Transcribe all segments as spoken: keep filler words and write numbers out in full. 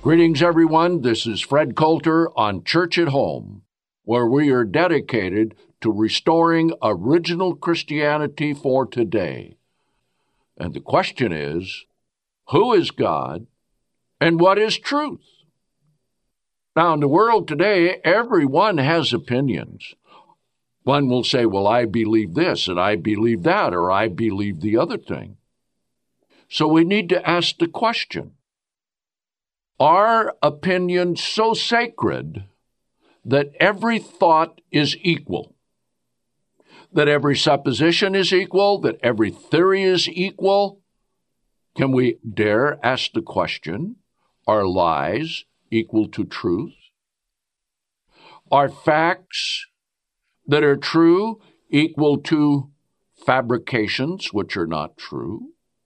Greetings, everyone. This is Fred Coulter on Church at Home, where we are dedicated to restoring original Christianity for today. And the question is, who is God and what is truth? Now, in the world today, everyone has opinions. One will say, well, I believe this, and I believe that, or I believe the other thing. So we need to ask the question, are opinions so sacred that every thought is equal? That every supposition is equal? That every theory is equal? Can we dare ask the question, are lies equal to truth? Are facts that are true equal to fabrications which are not true?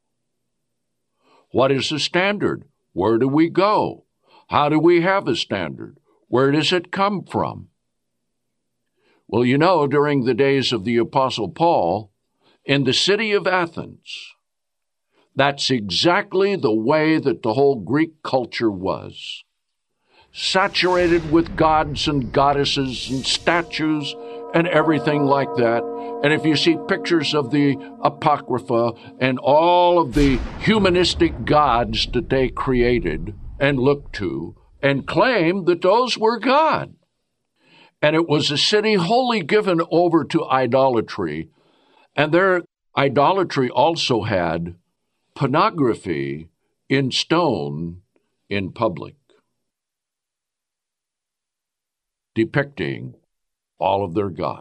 What is the standard? Where do we go? How do we have a standard? Where does it come from? Well, you know, during the days of the Apostle Paul, in the city of Athens, that's exactly the way that the whole Greek culture was. Saturated with gods and goddesses and statues and everything like that. And if you see pictures of the Apocrypha and all of the humanistic gods that they created and looked to and claimed that those were God. And it was a city wholly given over to idolatry. And their idolatry also had pornography in stone in public, depicting all of their gods.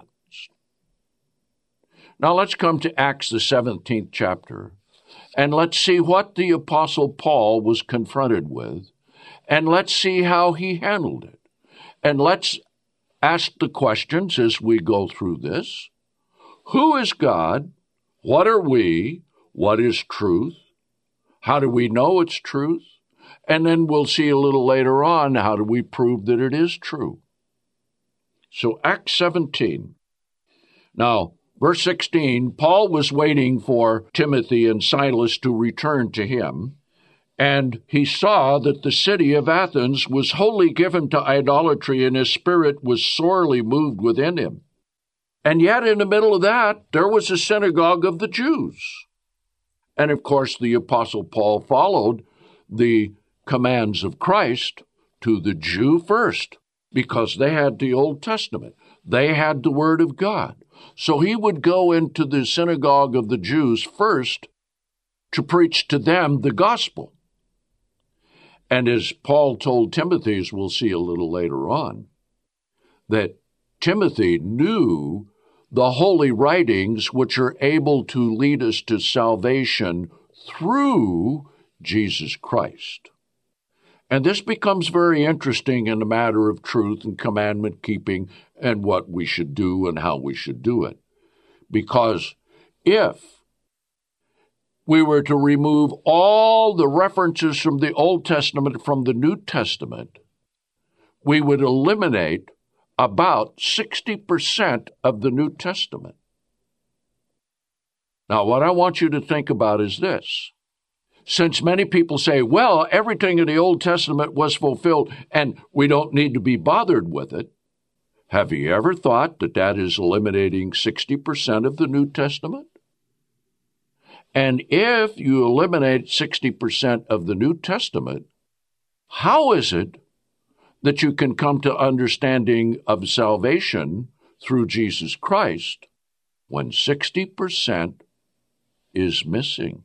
Now let's come to Acts, the seventeenth chapter, and let's see what the Apostle Paul was confronted with, and let's see how he handled it. And let's ask the questions as we go through this. Who is God? What are we? What is truth? How do we know it's truth? And then we'll see a little later on, how do we prove that it is true? So Acts seventeen. Now, verse sixteen, Paul was waiting for Timothy and Silas to return to him, and he saw that the city of Athens was wholly given to idolatry, and his spirit was sorely moved within him. And yet in the middle of that, there was a synagogue of the Jews. And of course, the Apostle Paul followed the commands of Christ to the Jew first, because they had the Old Testament. They had the Word of God. So he would go into the synagogue of the Jews first to preach to them the gospel. And as Paul told Timothy, as we'll see a little later on, that Timothy knew the holy writings which are able to lead us to salvation through Jesus Christ. And this becomes very interesting in the matter of truth and commandment keeping and what we should do and how we should do it. Because if we were to remove all the references from the Old Testament from the New Testament, we would eliminate about sixty percent of the New Testament. Now, what I want you to think about is this. Since many people say, well, everything in the Old Testament was fulfilled and we don't need to be bothered with it, have you ever thought that that is eliminating sixty percent of the New Testament? And if you eliminate sixty percent of the New Testament, how is it that you can come to understanding of salvation through Jesus Christ when sixty percent is missing?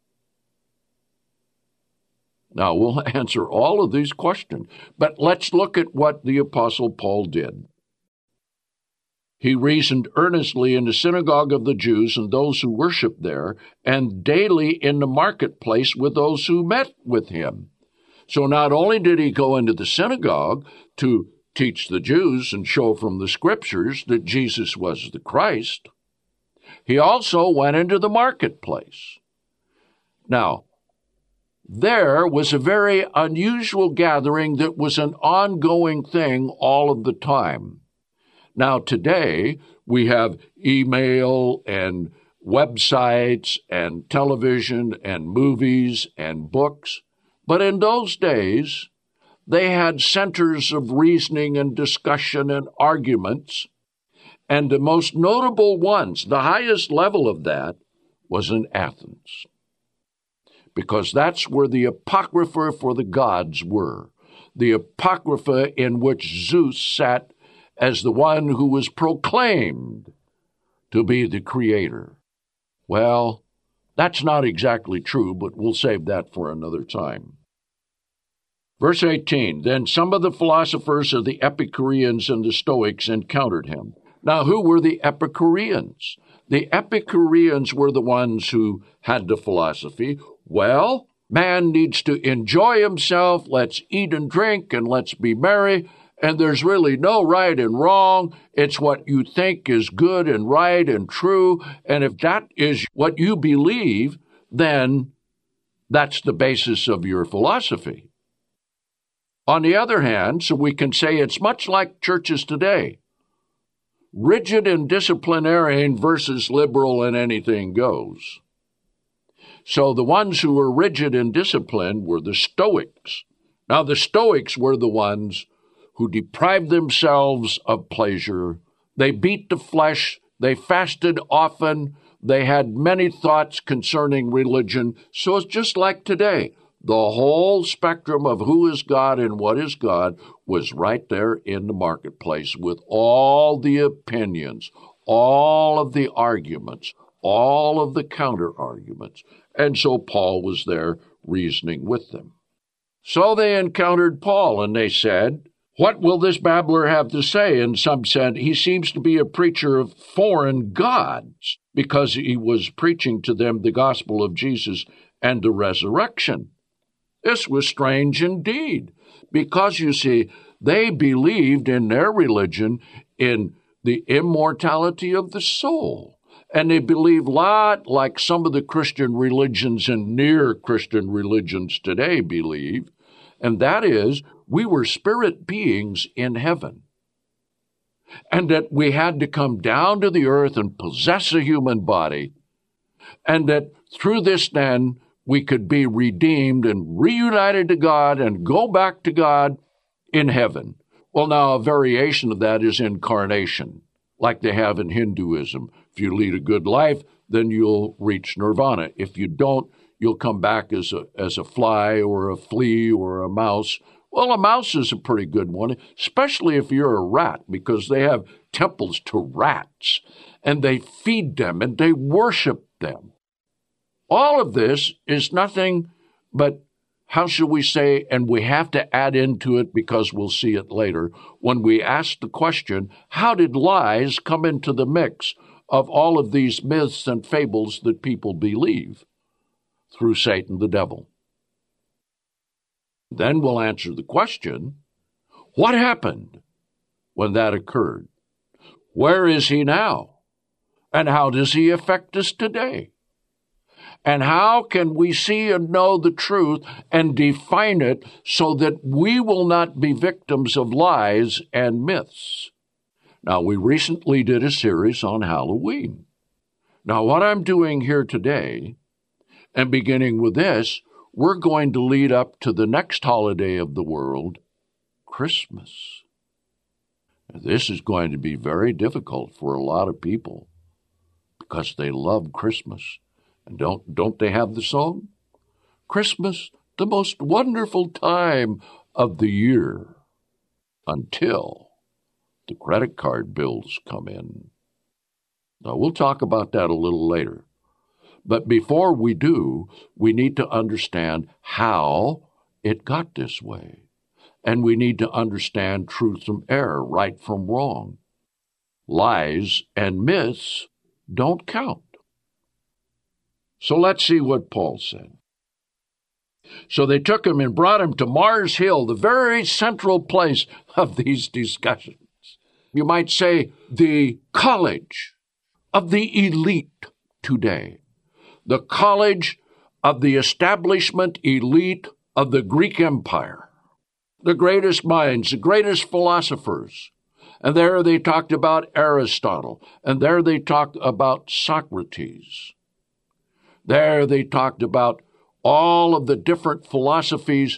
Now, we'll answer all of these questions, but let's look at what the Apostle Paul did. He reasoned earnestly in the synagogue of the Jews and those who worshiped there, and daily in the marketplace with those who met with him. So not only did he go into the synagogue to teach the Jews and show from the Scriptures that Jesus was the Christ, he also went into the marketplace. Now, there was a very unusual gathering that was an ongoing thing all of the time. Now, today, we have email and websites and television and movies and books. But in those days, they had centers of reasoning and discussion and arguments. And the most notable ones, the highest level of that, was in Athens, because that's where the Apocrypha for the gods were, the Apocrypha in which Zeus sat as the one who was proclaimed to be the creator. Well, that's not exactly true, but we'll save that for another time. Verse eighteen, then some of the philosophers of the Epicureans and the Stoics encountered him. Now, who were the Epicureans? The Epicureans were the ones who had the philosophy, well, man needs to enjoy himself, let's eat and drink, and let's be merry, and there's really no right and wrong. It's what you think is good and right and true, and if that is what you believe, then that's the basis of your philosophy. On the other hand, so we can say it's much like churches today. Rigid and disciplinarian versus liberal and anything goes. So the ones who were rigid and disciplined were the Stoics. Now the Stoics were the ones who deprived themselves of pleasure. They beat the flesh. They fasted often. They had many thoughts concerning religion. So it's just like today. The whole spectrum of who is God and what is God was right there in the marketplace with all the opinions, all of the arguments, all of the counter-arguments. And so Paul was there reasoning with them. So they encountered Paul, and they said, what will this babbler have to say? And some said, he seems to be a preacher of foreign gods, because he was preaching to them the gospel of Jesus and the resurrection. This was strange indeed, because, you see, they believed in their religion in the immortality of the soul. And they believed a lot like some of the Christian religions and near-Christian religions today believe, and that is, we were spirit beings in heaven, and that we had to come down to the earth and possess a human body, and that through this then, we could be redeemed and reunited to God and go back to God in heaven. Well, now, a variation of that is incarnation, like they have in Hinduism. If you lead a good life, then you'll reach nirvana. If you don't, you'll come back as a, as a fly or a flea or a mouse. Well, a mouse is a pretty good one, especially if you're a rat, because they have temples to rats, and they feed them and they worship them. All of this is nothing but, how shall we say, and we have to add into it because we'll see it later, when we ask the question, how did lies come into the mix of all of these myths and fables that people believe? Through Satan the devil. Then we'll answer the question, what happened when that occurred? Where is he now? And how does he affect us today? And how can we see and know the truth and define it so that we will not be victims of lies and myths? Now, we recently did a series on Halloween. Now, what I'm doing here today, and beginning with this, we're going to lead up to the next holiday of the world, Christmas. This is going to be very difficult for a lot of people because they love Christmas. And don't, don't they have the song? Christmas, the most wonderful time of the year, until the credit card bills come in. Now, we'll talk about that a little later. But before we do, we need to understand how it got this way. And we need to understand truth from error, right from wrong. Lies and myths don't count. So let's see what Paul said. So they took him and brought him to Mars Hill, the very central place of these discussions. You might say the college of the elite today, the college of the establishment elite of the Greek Empire, the greatest minds, the greatest philosophers. And there they talked about Aristotle, and there they talked about Socrates. There they talked about all of the different philosophies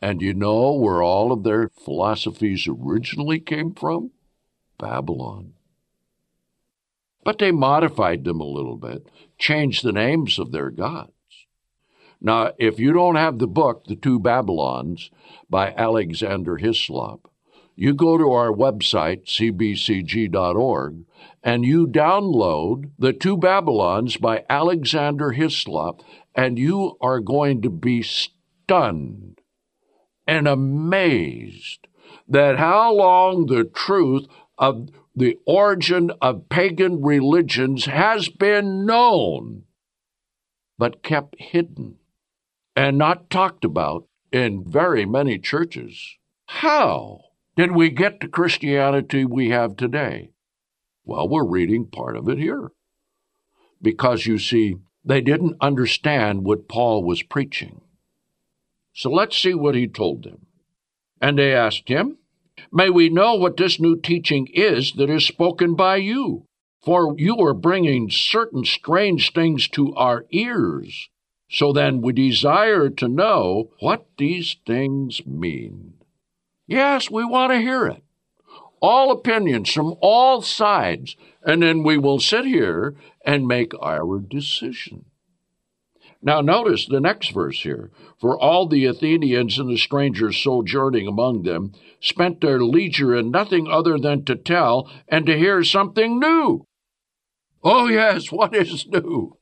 And you know where all of their philosophies originally came from? Babylon. But they modified them a little bit, changed the names of their gods. Now, if you don't have the book, The Two Babylons, by Alexander Hislop, you go to our website, c b c g dot org, and you download The Two Babylons by Alexander Hislop, and you are going to be stunned and amazed that how long the truth of the origin of pagan religions has been known, but kept hidden and not talked about in very many churches. How did we get the Christianity we have today? Well, we're reading part of it here. Because, you see, they didn't understand what Paul was preaching. So let's see what he told them. And they asked him, "May we know what this new teaching is that is spoken by you? For you are bringing certain strange things to our ears. So then we desire to know what these things mean." Yes, we want to hear it. All opinions from all sides, and then we will sit here and make our decision. Now notice the next verse here. "For all the Athenians and the strangers sojourning among them spent their leisure in nothing other than to tell and to hear something new." Oh yes, what is new?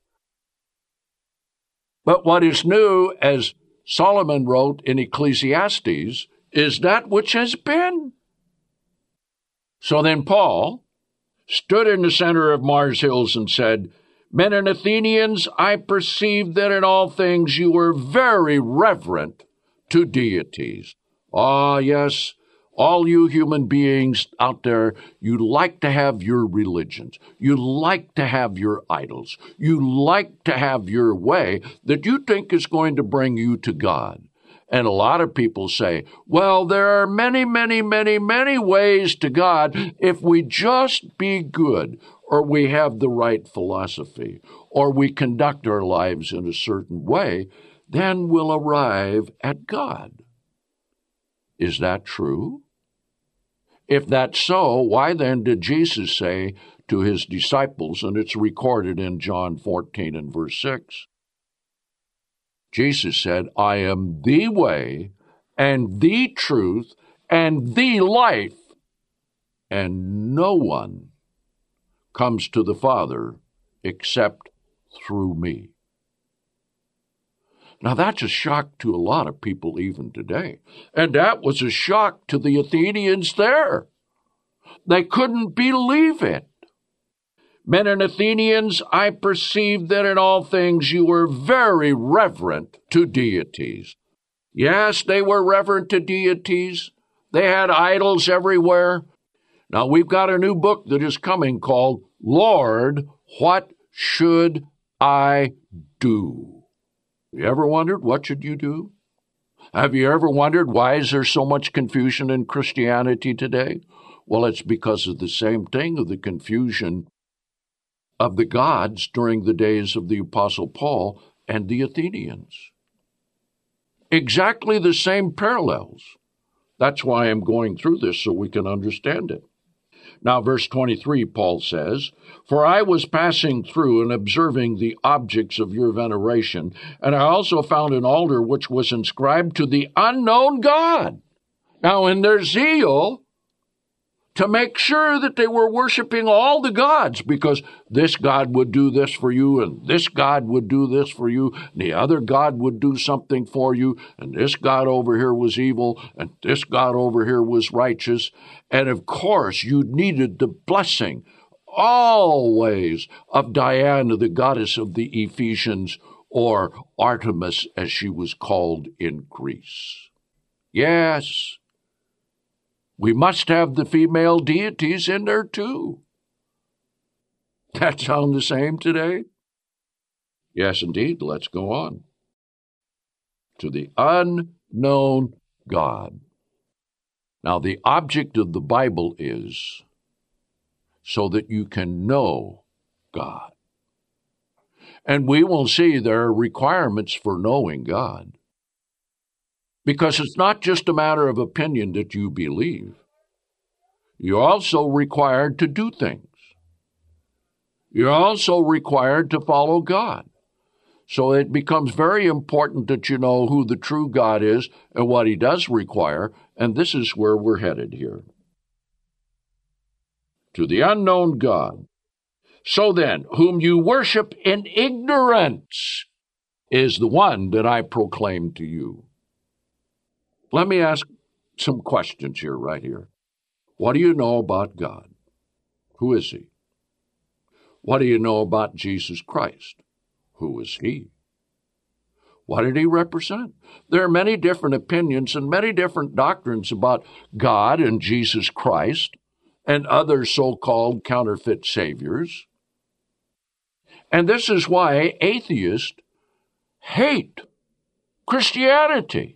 But what is new, as Solomon wrote in Ecclesiastes, is that which has been. So then Paul stood in the center of Mars Hills and said, "Men and Athenians, I perceive that in all things you are very reverent to deities." Ah, yes, all you human beings out there, you like to have your religions. You like to have your idols. You like to have your way that you think is going to bring you to God. And a lot of people say, well, there are many, many, many, many ways to God if we just be good, or we have the right philosophy, or we conduct our lives in a certain way, then we'll arrive at God. Is that true? If that's so, why then did Jesus say to his disciples, and it's recorded in John fourteen and verse six, Jesus said, "I am the way and the truth and the life, and no one comes to the Father except through me." Now that's a shock to a lot of people even today. And that was a shock to the Athenians there. They couldn't believe it. "Men and Athenians, I perceive that in all things you were very reverent to deities." Yes, they were reverent to deities. They had idols everywhere. Now we've got a new book that is coming called, "Lord, What Should I Do?" You ever wondered, what should you do? Have you ever wondered, why is there so much confusion in Christianity today? Well, it's because of the same thing, of the confusion of the gods during the days of the Apostle Paul and the Athenians. Exactly the same parallels. That's why I'm going through this, so we can understand it. Now, verse twenty-three, Paul says, "For I was passing through and observing the objects of your veneration, and I also found an altar which was inscribed to the unknown God." Now, in their zeal to make sure that they were worshiping all the gods, because this God would do this for you, and this God would do this for you, and the other God would do something for you, and this God over here was evil, and this God over here was righteous. And of course, you needed the blessing always of Diana, the goddess of the Ephesians, or Artemis, as she was called in Greece. Yes, we must have the female deities in there too. That sound the same today? Yes, indeed. Let's go on. To the unknown God. Now, the object of the Bible is so that you can know God. And we will see there are requirements for knowing God. Because it's not just a matter of opinion that you believe. You're also required to do things. You're also required to follow God. So it becomes very important that you know who the true God is and what he does require, and this is where we're headed here. To the unknown God. So then, whom you worship in ignorance is the one that I proclaim to you. Let me ask some questions here, right here. What do you know about God? Who is he? What do you know about Jesus Christ? Who is he? What did he represent? There are many different opinions and many different doctrines about God and Jesus Christ and other so-called counterfeit saviors. And this is why atheists hate Christianity.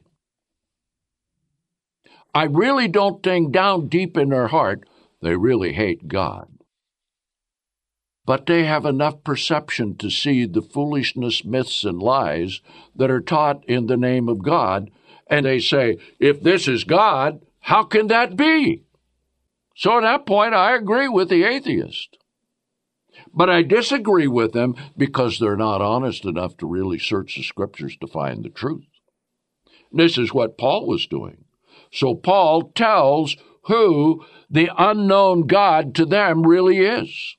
I really don't think down deep in their heart they really hate God. But they have enough perception to see the foolishness, myths, and lies that are taught in the name of God, and they say, if this is God, how can that be? So at that point, I agree with the atheist. But I disagree with them because they're not honest enough to really search the Scriptures to find the truth. This is what Paul was doing. So Paul tells who the unknown God to them really is.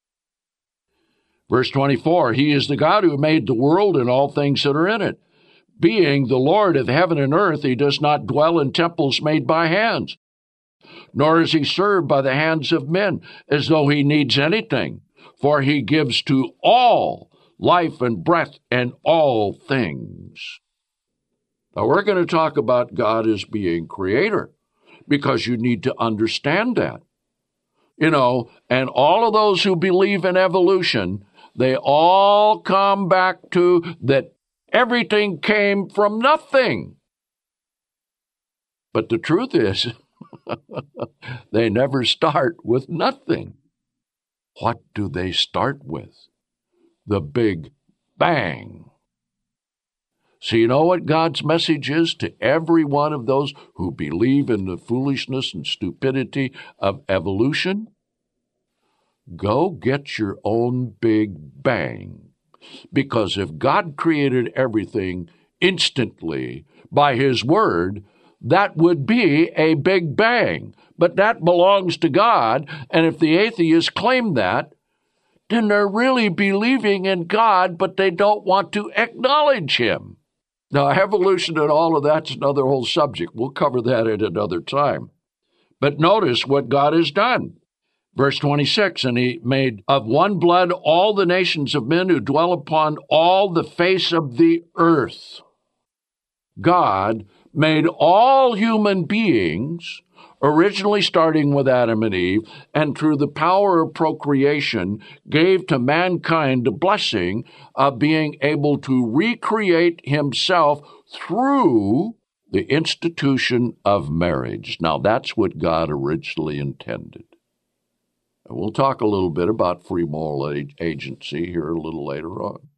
Verse twenty-four, he is the God who made the world and all things that are in it. Being the Lord of heaven and earth, he does not dwell in temples made by hands, nor is he served by the hands of men as though he needs anything, for he gives to all life and breath and all things. Now, we're going to talk about God as being creator, because you need to understand that. You know, and all of those who believe in evolution, they all come back to that everything came from nothing. But the truth is, they never start with nothing. What do they start with? The Big Bang. So you know what God's message is to every one of those who believe in the foolishness and stupidity of evolution? Go get your own Big Bang. Because if God created everything instantly by his word, that would be a Big Bang. But that belongs to God, and if the atheists claim that, then they're really believing in God, but they don't want to acknowledge him. Now, evolution and all of that's another whole subject. We'll cover that at another time. But notice what God has done. Verse twenty-six, and he made of one blood all the nations of men who dwell upon all the face of the earth. God made all human beings, originally starting with Adam and Eve, and through the power of procreation, gave to mankind the blessing of being able to recreate himself through the institution of marriage. Now, that's what God originally intended. And we'll talk a little bit about free moral agency here a little later on.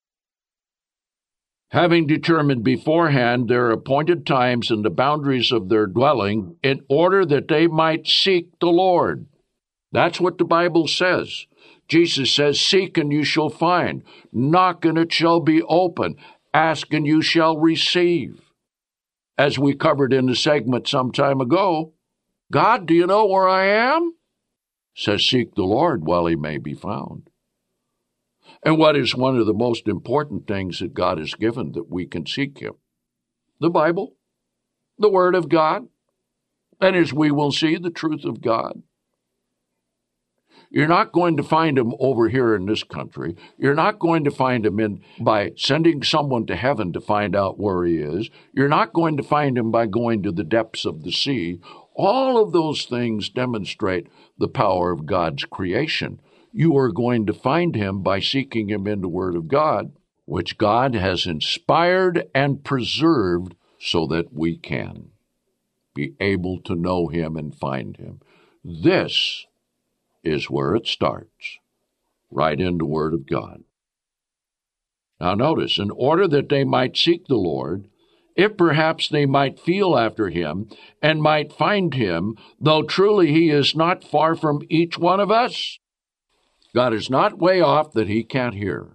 Having determined beforehand their appointed times and the boundaries of their dwelling, in order that they might seek the Lord. That's what the Bible says. Jesus says, seek and you shall find. Knock and it shall be open. Ask and you shall receive. As we covered in the segment some time ago, God, do you know where I am? Says, seek the Lord while he may be found. And what is one of the most important things that God has given that we can seek him? The Bible, the Word of God, and as we will see, the truth of God. You're not going to find him over here in this country. You're not going to find him in by sending someone to heaven to find out where he is. You're not going to find him by going to the depths of the sea. All of those things demonstrate the power of God's creation. You are going to find him by seeking him in the Word of God, which God has inspired and preserved so that we can be able to know him and find him. This is where it starts, right in the Word of God. Now notice, in order that they might seek the Lord, if perhaps they might feel after him and might find him, though truly he is not far from each one of us. God is not way off that he can't hear.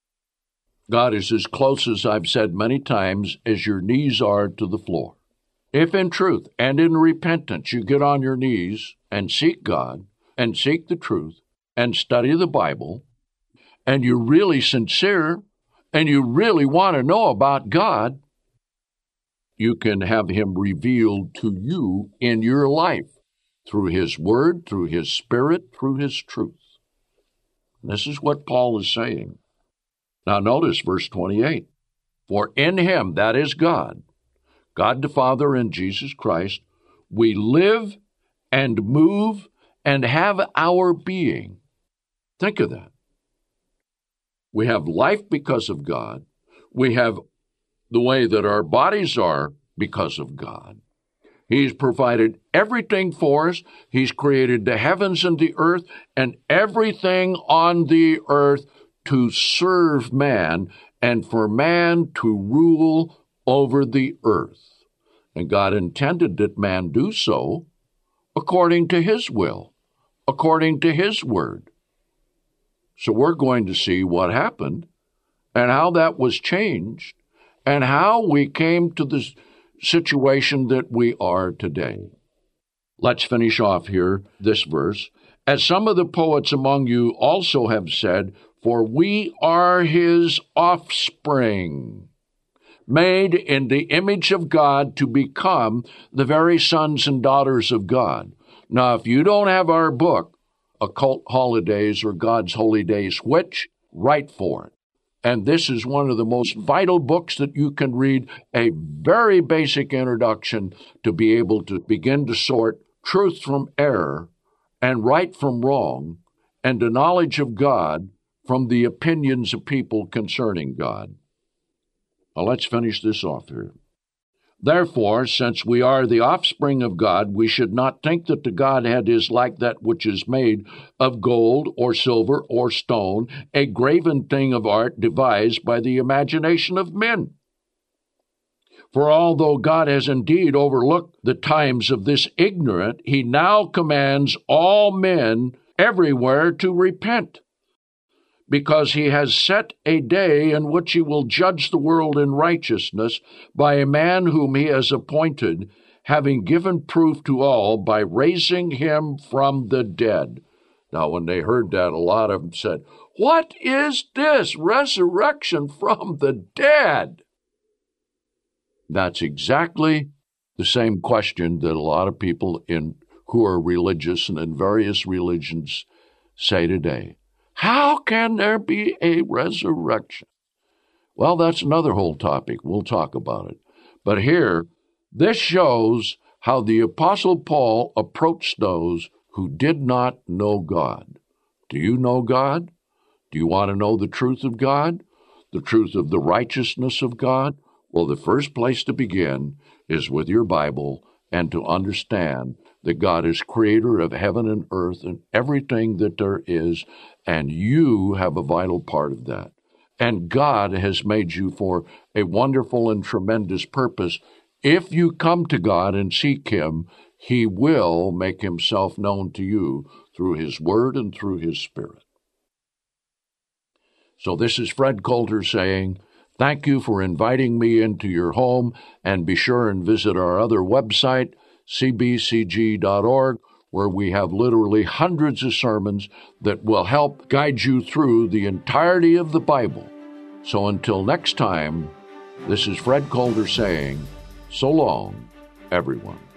God is as close, as I've said many times, as your knees are to the floor. If in truth and in repentance you get on your knees and seek God and seek the truth and study the Bible, and you're really sincere and you really want to know about God, you can have him revealed to you in your life through his word, through his spirit, through his truth. This is what Paul is saying. Now notice verse twenty-eight. For in him, that is God, God the Father and Jesus Christ, we live and move and have our being. Think of that. We have life because of God. We have the way that our bodies are because of God. He's provided everything for us. He's created the heavens and the earth and everything on the earth to serve man and for man to rule over the earth. And God intended that man do so according to his will, according to his word. So we're going to see what happened and how that was changed and how we came to the situation that we are today. Let's finish off here this verse. As some of the poets among you also have said, for we are his offspring, made in the image of God to become the very sons and daughters of God. Now, if you don't have our book, Occult Holidays or God's Holy Days, which, write for it. And this is one of the most vital books that you can read, a very basic introduction to be able to begin to sort truth from error and right from wrong and the knowledge of God from the opinions of people concerning God. Now let's finish this off here. Therefore, since we are the offspring of God, we should not think that the Godhead is like that which is made of gold or silver or stone, a graven thing of art devised by the imagination of men. For although God has indeed overlooked the times of this ignorant, he now commands all men everywhere to repent, because he has set a day in which he will judge the world in righteousness by a man whom he has appointed, having given proof to all by raising him from the dead. Now, when they heard that, a lot of them said, what is this resurrection from the dead? That's exactly the same question that a lot of people in who are religious and in various religions say today. How can there be a resurrection? Well, that's another whole topic. We'll talk about it. But here, this shows how the Apostle Paul approached those who did not know God. Do you know God? Do you want to know the truth of God? The truth of the righteousness of God? Well, the first place to begin is with your Bible and to understand that God is creator of heaven and earth and everything that there is, and you have a vital part of that. And God has made you for a wonderful and tremendous purpose. If you come to God and seek him, he will make himself known to you through his word and through his spirit. So this is Fred Coulter saying, thank you for inviting me into your home, and be sure and visit our other website, c b c g dot org, where we have literally hundreds of sermons that will help guide you through the entirety of the Bible. So until next time, this is Fred Coulter saying, so long, everyone.